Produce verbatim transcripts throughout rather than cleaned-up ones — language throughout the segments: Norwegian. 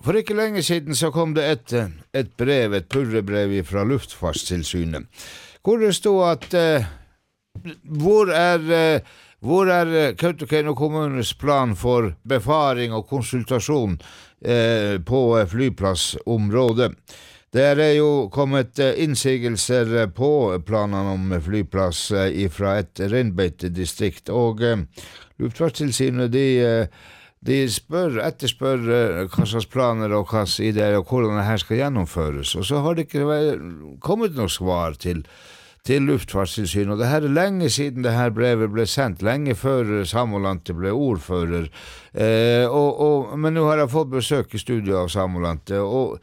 For ikke lenge siden så kom det et, et brev, et purrebrev fra Luftfartstilsynet, hvor det stod at uh, hvor er, uh, hvor er Kautokeino kommunes plan for befaring og konsultasjon uh, på flyplassområdet. Der er jo kommet uh, innsigelser på planene om flyplass uh, fra et reinbeitedistrikt, og uh, Luftfartstilsynet de uh, De spør, etterspør uh, hva slags planer og hva slags ideer og hvordan det her skal gjennomføres. Og så har det ikke kommet noe svar til, til Luftfartstilsynet. Og det her er lenge siden det her brevet ble sendt, lenge før Samolante ble ordfører. Eh, og, og, men nå har jeg fått besøk i studio av Samolante. Og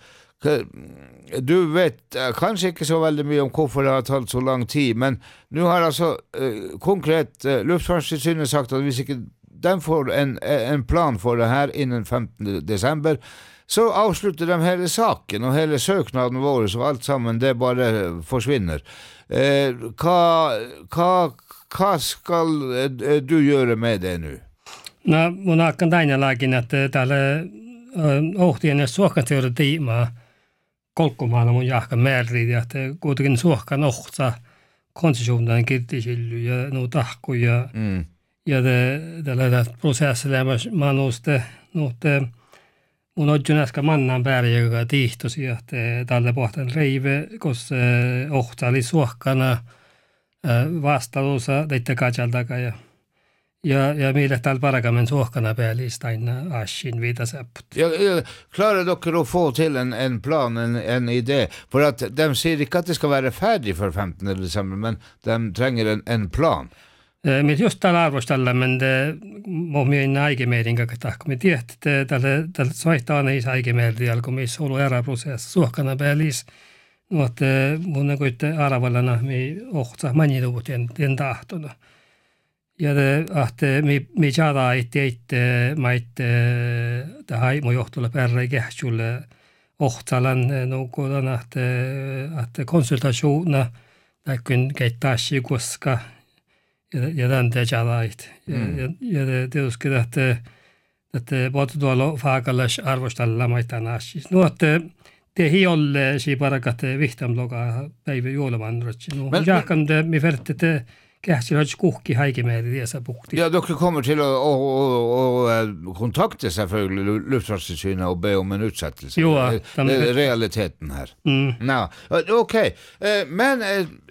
du vet kanskje ikke så veldig mye om hvorfor det har tatt så lang tid, men nå har altså uh, konkret uh, Luftfartstilsynet sagt at hvis ikke de får en, en plan for det her innen femtende desember, så avslutter de hele saken og hele søknaden vår, så alt sammen, det bare forsvinner. Eh, hva, hva, hva skal du gjøre med det nå? No, mun akan tainalakin, että täällä ohtien suokan teoretima kolkkomaana mun jahka määriä, että kuitenkin suokan ohtsa konsessionen kirtisilly ja nuo tahku ja mm. ja det det där processer man måste note mun odjun äsken mannan päällä tihtosi että tälle pohtan reive kos ohtali suokkana vastaluusa teitte kajalta ja ja ja meillä täällä parakamen suokkana päällistä aina ashin viitasepput. Ja, ja klarar dere å få til en, en plan, en, en idé? For at de sier ikke at det skal være ferdig for femtende desember, men de trenger en, en plan. Me just täällä arvostella, men det må vi en aigemeeringa tahko. Me tiedät, että tälle tälle soittaa ne aigemeeri alkoi me solo era prosess suokkana päälis. No että mun koitte aravallana me ohtsa maniluvut en en tahtona. Ja det att me me jada itte itte maitte det hai mo johtulla perre kähjulle ohtsalan no kodana että että konsultationer där kun keittaasi koska ja ja den det jadait ja ja det det uskon että että voit tuolla faakallas arvostella maitanaasi no että te hiolle si parakat vihtamloga päivä juolevan rotsi no jakan det me vertet kähsilöts kuhki haikemeeri dessa punkti. Ja, dere kommer til å, å, å, å kontakte selvfølgelig Luftfartstilsynet og be om en utsettelse. Jo, det er realiteten her. Mm. No, ok, men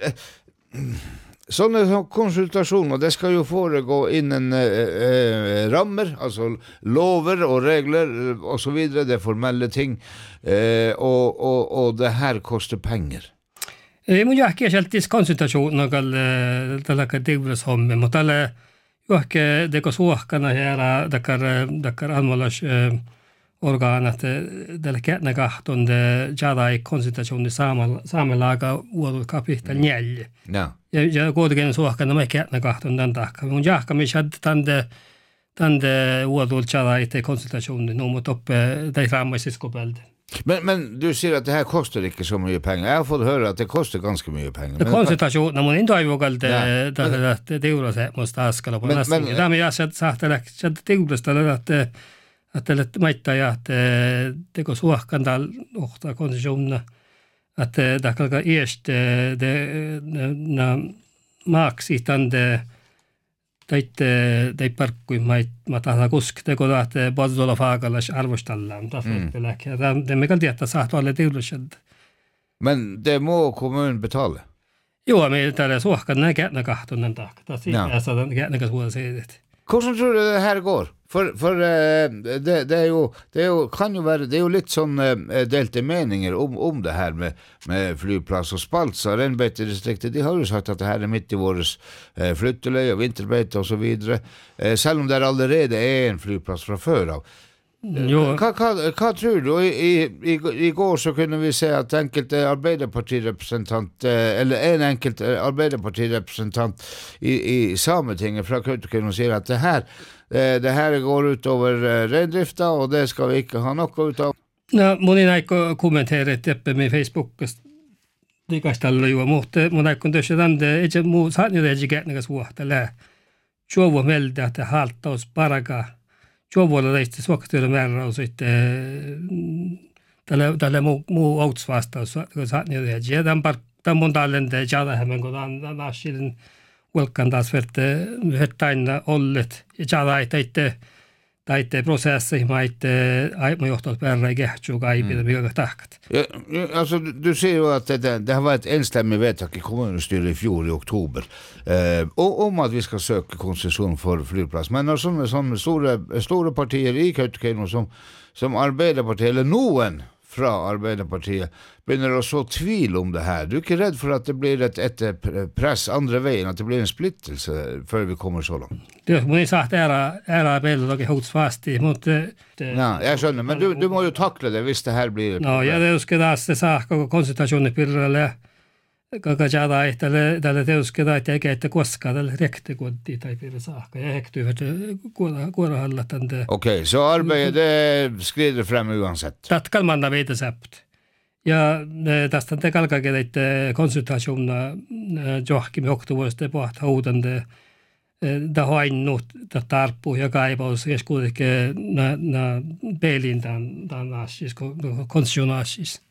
sånne konsultasjoner, det skal jo foregå innen eh, rammer, altså lover og regler og så videre, det er formelle ting, eh, og, og, og det her koster penger. Mun jahki sieltä konsultationer kalle tällä kategorias homme, mutta tällä johke teko suohkana ja dakar dakar almolas organat tällä kätnä kahton de jadai konsultationer samalla samalla uudella kapitel neljä. No. Ja ja kuitenkin suohkana me kätnä kahton den takka. Mun jahka me shad tande tande uudella jadai te konsultationer no mot uppe de framvis skopelde. Men, men du sier at det her koster ikke så mye penger. Jeg har fått høre at det koster ganske mye penger. Det konsultasjon, når man ikke har jo galt det det gjorde seg måste askala på nästan. Det men jag sett sagt att att det gjorde ställa att att det maita ja att det går så kan dal ofta konditioner att det kan gå erst det na max itande Teitte tei parkkui mait matala kusk te kodat bazzola faakallas arvostellaan tafelak ja det me kan tietää saatu alle tiulused. Men det må kommunen betale. Jo, me täällä suohkan näkänä kahtonen taak. Tasi ja sadan näkänä suoda sedet. Hvordan tror du det her går? For, for uh, det, det, er jo, det er jo, kan jo være, det er jo litt sånn uh, delte meninger om, om det her med, med flyplass og Spaltsa. Reinbeitedistriktet, de har jo sagt at det her er midt i våres uh, flytteløy og vinterbeite og så videre. Uh, selv om det allerede er en flyplass fra før av. Uh, hva, hva, hva tror du? I, i, I går så kunne vi se at enkelte arbeiderpartirepresentant, uh, eller en enkelt arbeiderpartirepresentant i, i Sametinget fra Kautokeino sier at det her det här går ut över reindrifta och det ska vi inte ha något utav. No, mun ei kommentera teppe med Facebook. Likastalla ju mutta mun ei kun tässä tande ei muu saat nyt ei kätnäkäs vuohtella. Jovo melda että haltaus paraka. Jovolla leisti suoktuilla määrä on sitten tälle tälle muu muu outsvastaus kun sa niin ja tämän par tämän mun talente jada hämen kun an nasilin welkan taas verte hettain ollet ja jada teitte teitte prosessi maitte aipa johtanut värre kehtju kaipida mikä tahkat. Ja, alltså du ser ju att det, det har varit enstämmig vedtak i kommunstyret i fjol i oktober eh, om att vi ska söka koncession för flygplats. Men alltså med sådana stora, stora partier i Kautokeino som, som Arbeiderpartiet, eller noen fra Arbeiderpartiet, begynner å så tvil om det her. Du er ikke redd for at det blir et, et press andre veien, at det blir en splittelse før vi kommer så langt? Det må jeg sagt, er Arbeiderpartiet hots fast i mot det. Ja, jeg skjønner, men du, du må jo takle det hvis det her blir... No, ja det usker taas se saakko konsultationen pirralle kaka jada tälle tälle teuskeda eikä että koskaan tälle rektekotti tai pirra saakka ja hektyvät kuora kuora hallatande. Okej, så arbeidet det skrider frem uansett. Tatkal manna veita säpt. Ja tästä te kalkake teitte konsultationna johki me oktovuodesta pohta haudande da hainut da tarpu ja kaipaus keskuudeke na na pelin dan dan asis konstitutionaasis.